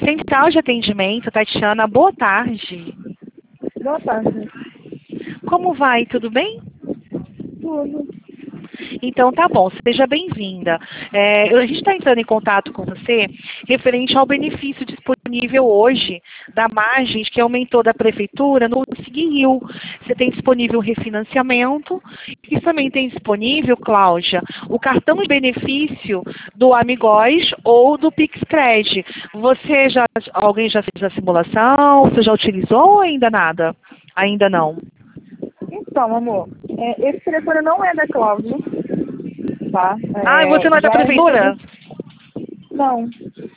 Central de atendimento, Tatiana, boa tarde. Boa tarde. Como vai? Tudo bem? Tudo. Então tá bom, seja bem-vinda. A gente está entrando em contato com você referente ao benefício disponível hoje da margem que aumentou da prefeitura no Rio. Você tem disponível o refinanciamento e também tem disponível, Cláudia, o cartão de benefício do Amigóis ou do PixCred. Alguém já fez a simulação? Você já utilizou ou ainda nada? Ainda não. Então, amor, esse telefone não é da Cláudia, tá? Você não é da Já prefeitura? Não.